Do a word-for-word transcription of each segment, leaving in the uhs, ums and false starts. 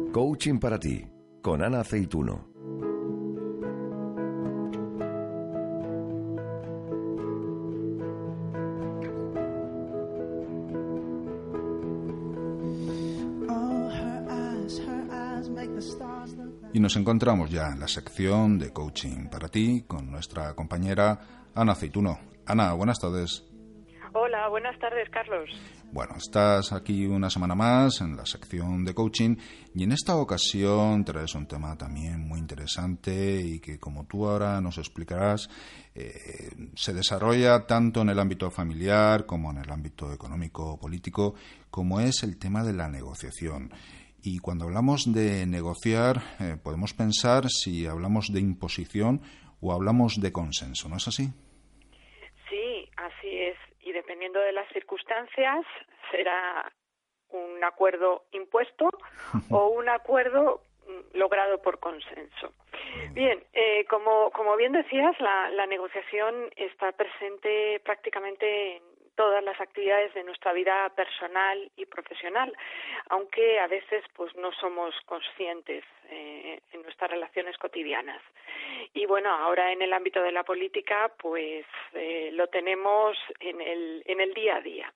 Coaching para ti, con Ana Aceituno. Y nos encontramos ya en la sección de Coaching para ti con nuestra compañera Ana Aceituno. Ana, buenas tardes. Hola, buenas tardes, Carlos. Bueno, estás aquí una semana más en la sección de coaching y en esta ocasión traes un tema también muy interesante y que, como tú ahora nos explicarás, eh, se desarrolla tanto en el ámbito familiar como en el ámbito económico o político, como es el tema de la negociación. Y cuando hablamos de negociar, eh, podemos pensar si hablamos de imposición o hablamos de consenso, ¿no es así? Sí, así es. Y dependiendo de las circunstancias, será un acuerdo impuesto o un acuerdo logrado por consenso. Bien, eh, como, como bien decías, la, la negociación está presente prácticamente en todas las actividades de nuestra vida personal y profesional, aunque a veces pues no somos conscientes eh, en nuestras relaciones cotidianas. Y bueno, ahora en el ámbito de la política pues eh, lo tenemos en el, en el día a día.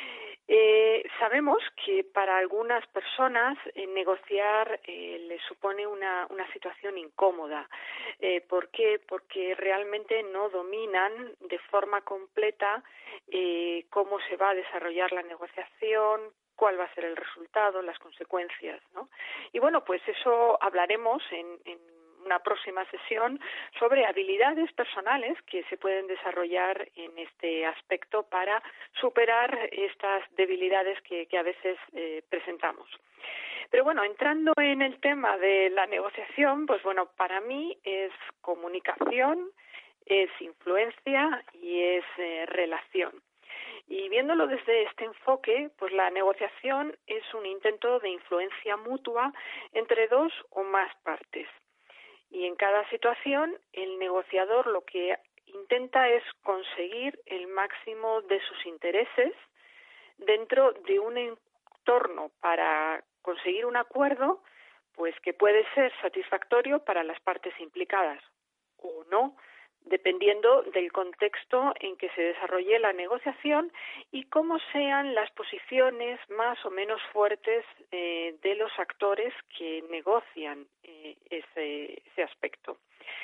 Eh, sabemos que para algunas personas eh, negociar eh, les supone una, una situación incómoda. Eh, ¿Por qué? Porque realmente no dominan de forma completa eh, cómo se va a desarrollar la negociación, cuál va a ser el resultado, las consecuencias, ¿no? Y bueno, pues eso hablaremos en, en una próxima sesión sobre habilidades personales que se pueden desarrollar en este aspecto para superar estas debilidades que, que a veces eh, presentamos. Pero bueno, entrando en el tema de la negociación, pues bueno, para mí es comunicación, es influencia y es eh, relación. Y viéndolo desde este enfoque, pues la negociación es un intento de influencia mutua entre dos o más partes. Y en cada situación, el negociador lo que intenta es conseguir el máximo de sus intereses dentro de un entorno para conseguir un acuerdo, pues que puede ser satisfactorio para las partes implicadas o no, dependiendo del contexto en que se desarrolle la negociación y cómo sean las posiciones más o menos fuertes eh, de los actores que negocian eh, ese, ese aspecto.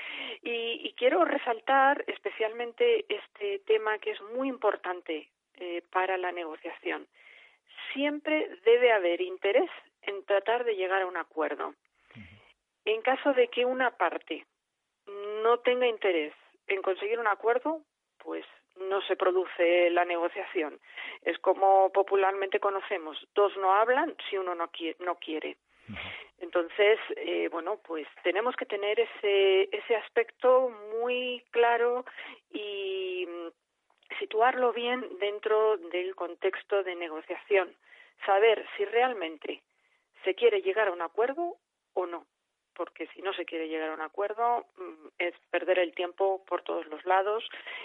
Y, y quiero resaltar especialmente este tema que es muy importante eh, para la negociación. Siempre debe haber interés en tratar de llegar a un acuerdo. En caso de que una parte no tenga interés en conseguir un acuerdo, pues no se produce la negociación. Es como popularmente conocemos, dos no hablan si uno no quiere. No quiere. Entonces, eh, bueno, pues tenemos que tener ese, ese aspecto muy claro y situarlo bien dentro del contexto de negociación. Saber si realmente se quiere llegar a un acuerdo o no. Porque si no se quiere llegar a un acuerdo es perder el tiempo por todos los lados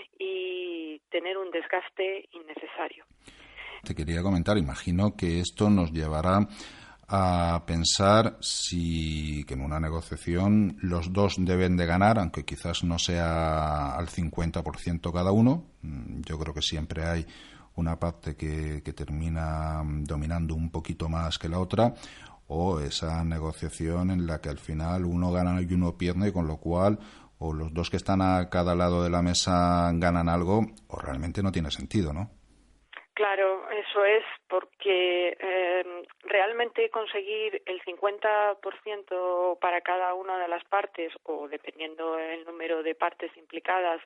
y tener un desgaste innecesario. Te quería comentar, imagino que esto nos llevará a pensar si que en una negociación los dos deben de ganar, aunque quizás no sea al cincuenta por ciento cada uno. Yo creo que siempre hay una parte que, que termina dominando un poquito más que la otra, o esa negociación en la que al final uno gana y uno pierde, con lo cual o los dos que están a cada lado de la mesa ganan algo, o realmente no tiene sentido, ¿no? Claro, eso es porque eh, realmente conseguir el cincuenta por ciento para cada una de las partes, o dependiendo del número de partes implicadas,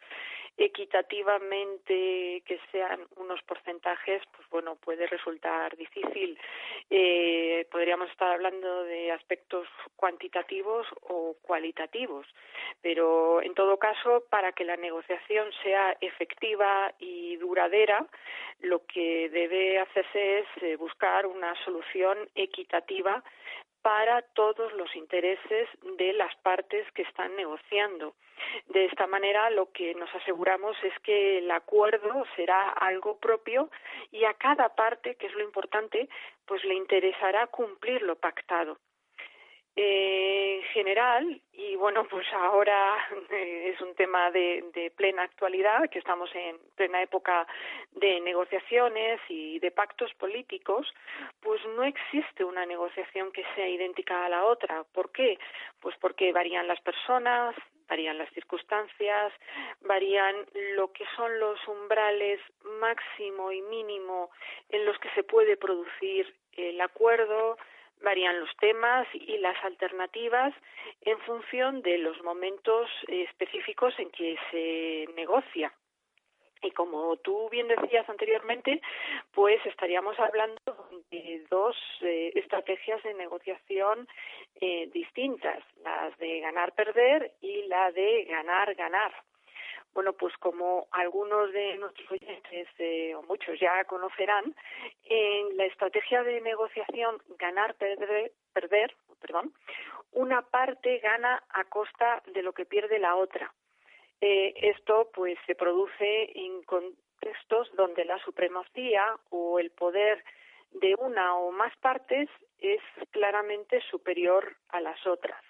equitativamente que sean unos porcentajes, pues bueno, puede resultar difícil. Eh, podríamos estar hablando de aspectos cuantitativos o cualitativos, pero en todo caso, para que la negociación sea efectiva y duradera, lo que debe hacerse es eh, buscar una solución equitativa para todos los intereses de las partes que están negociando. De esta manera, lo que nos aseguramos es que el acuerdo será algo propio y a cada parte, que es lo importante, pues le interesará cumplir lo pactado. Eh, en general, y bueno, pues ahora eh, es un tema de, de plena actualidad, que estamos en plena época de negociaciones y de pactos políticos, pues no existe una negociación que sea idéntica a la otra. ¿Por qué? Pues porque varían las personas, varían las circunstancias, varían lo que son los umbrales máximo y mínimo en los que se puede producir el acuerdo, varían los temas y las alternativas en función de los momentos específicos en que se negocia. Y como tú bien decías anteriormente, pues estaríamos hablando de dos eh, estrategias de negociación eh, distintas, las de ganar-perder y la de ganar-ganar. Bueno, pues como algunos de nuestros oyentes, eh, o muchos ya conocerán, en la estrategia de negociación ganar-perder, perder, perdón, una parte gana a costa de lo que pierde la otra. Eh, esto pues se produce en contextos donde la supremacía o el poder de una o más partes es claramente superior a las otras.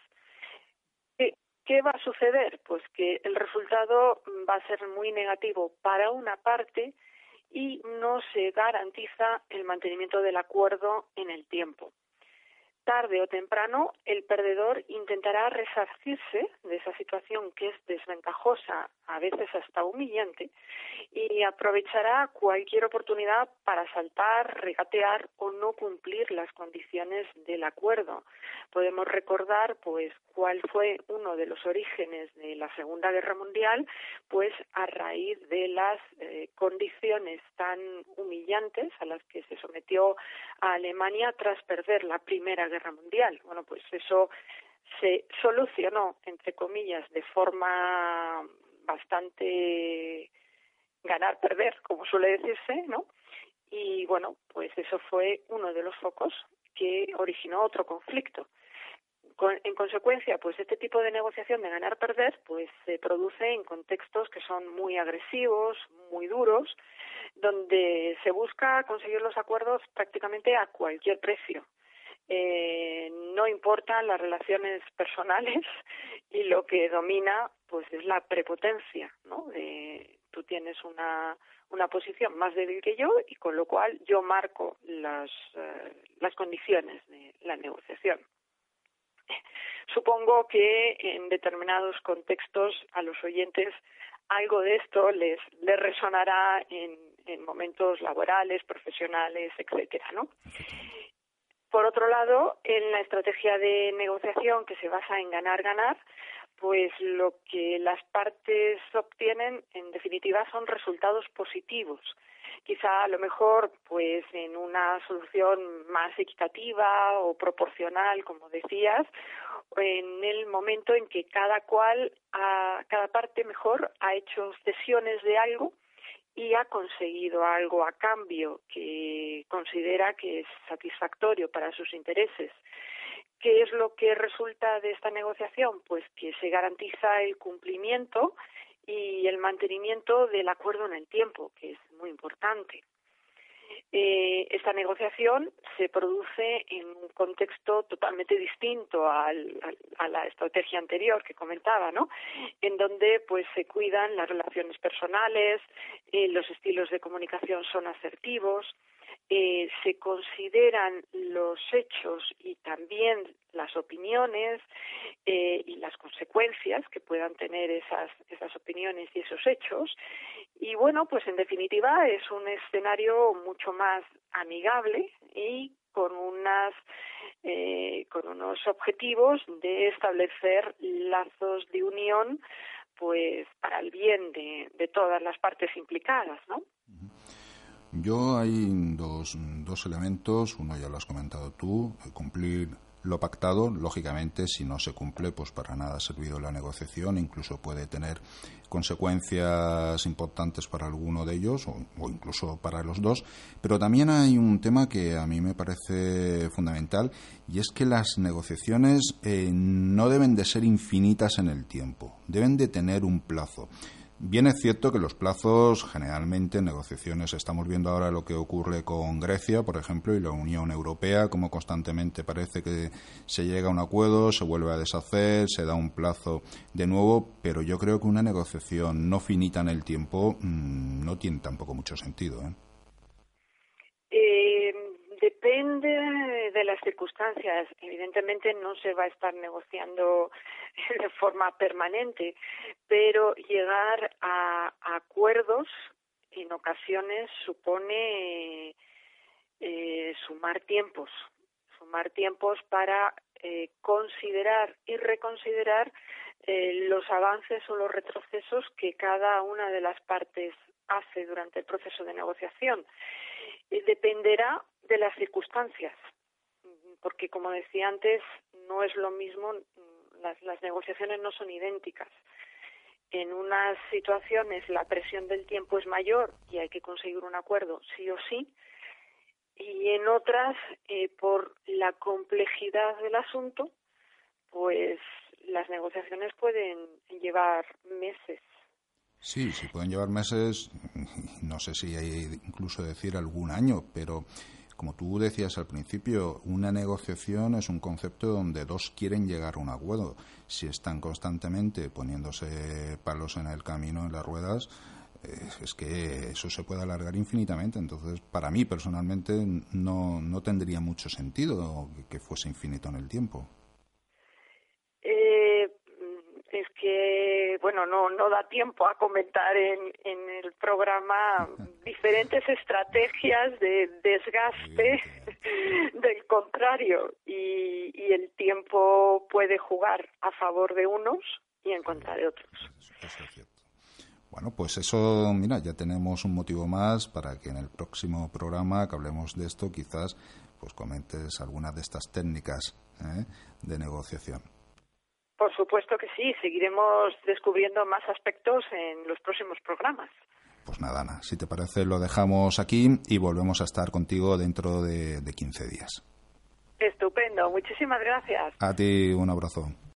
¿Qué, qué va a suceder? Pues que el resultado va a ser muy negativo para una parte y no se garantiza el mantenimiento del acuerdo en el tiempo. Tarde o temprano, el perdedor intentará resarcirse de esa situación que es desventajosa, a veces hasta humillante, y aprovechará cualquier oportunidad para saltar, regatear o no cumplir las condiciones del acuerdo. Podemos recordar, pues, cuál fue uno de los orígenes de la Segunda Guerra Mundial, pues, a raíz de las eh, condiciones tan humillantes a las que se sometió a Alemania tras perder la Primera Guerra Mundial. Bueno, pues eso se solucionó, entre comillas, de forma bastante ganar-perder, como suele decirse, ¿no? Y bueno, pues eso fue uno de los focos que originó otro conflicto. Con, en consecuencia, pues este tipo de negociación de ganar-perder pues se produce en contextos que son muy agresivos, muy duros, donde se busca conseguir los acuerdos prácticamente a cualquier precio. Eh, no importan las relaciones personales y lo que domina pues es la prepotencia, ¿no? De, tú tienes una una posición más débil que yo y con lo cual yo marco las uh, las condiciones de la negociación. Supongo que en determinados contextos a los oyentes algo de esto les, les resonará en, en momentos laborales, profesionales, etcétera, ¿no? Por otro lado, en la estrategia de negociación que se basa en ganar-ganar, pues lo que las partes obtienen, en definitiva, son resultados positivos. Quizá a lo mejor, pues en una solución más equitativa o proporcional, como decías, en el momento en que cada cual, a, cada parte mejor, ha hecho cesiones de algo y ha conseguido algo a cambio que considera que es satisfactorio para sus intereses. ¿Qué es lo que resulta de esta negociación? Pues que se garantiza el cumplimiento y el mantenimiento del acuerdo en el tiempo, que es muy importante. Eh, esta negociación se produce en un contexto totalmente distinto al, al, a la estrategia anterior que comentaba, ¿no? En donde pues se cuidan las relaciones personales, eh, los estilos de comunicación son asertivos, eh, se consideran los hechos y también las opiniones eh, y las consecuencias que puedan tener esas esas opiniones y esos hechos. Y bueno, pues en definitiva es un escenario mucho más amigable y con unas eh, con unos objetivos de establecer lazos de unión, pues para el bien de, de todas las partes implicadas, ¿no? Yo hay dos, dos elementos, uno ya lo has comentado tú, cumplir lo pactado. Lógicamente, si no se cumple, pues para nada ha servido la negociación, incluso puede tener consecuencias importantes para alguno de ellos o, o incluso para los dos. Pero también hay un tema que a mí me parece fundamental y es que las negociaciones eh, no deben de ser infinitas en el tiempo, deben de tener un plazo. Bien es cierto que los plazos, generalmente en negociaciones, estamos viendo ahora lo que ocurre con Grecia, por ejemplo, y la Unión Europea, como constantemente parece que se llega a un acuerdo, se vuelve a deshacer, se da un plazo de nuevo, pero yo creo que una negociación no finita en el tiempo mmm, no tiene tampoco mucho sentido, ¿eh? Eh, depende de las circunstancias. Evidentemente no se va a estar negociando de forma permanente, pero llegar a, a acuerdos en ocasiones supone eh, sumar tiempos, sumar tiempos para eh, considerar y reconsiderar eh, los avances o los retrocesos que cada una de las partes hace durante el proceso de negociación. Eh, dependerá de las circunstancias, porque como decía antes, no es lo mismo, las, las negociaciones no son idénticas. En unas situaciones la presión del tiempo es mayor y hay que conseguir un acuerdo sí o sí, y en otras, eh, por la complejidad del asunto, pues las negociaciones pueden llevar meses. Sí, sí pueden llevar meses, no sé si hay incluso decir algún año, pero como tú decías al principio, una negociación es un concepto donde dos quieren llegar a un acuerdo. Si están constantemente poniéndose palos en el camino, en las ruedas, eh, es que eso se puede alargar infinitamente. Entonces, para mí personalmente no, no tendría mucho sentido que fuese infinito en el tiempo. Eh, es que, bueno, no no da tiempo a comentar en, en el programa diferentes estrategias de desgaste del contrario, y, y el tiempo puede jugar a favor de unos y en contra de otros. Eso es cierto. Bueno, pues eso, mira, ya tenemos un motivo más para que en el próximo programa que hablemos de esto, quizás pues comentes algunas de estas técnicas ¿eh? de negociación. Por supuesto que sí, seguiremos descubriendo más aspectos en los próximos programas. Pues nada, Ana, si te parece lo dejamos aquí y volvemos a estar contigo dentro de, de quince días. Estupendo, muchísimas gracias. A ti un abrazo.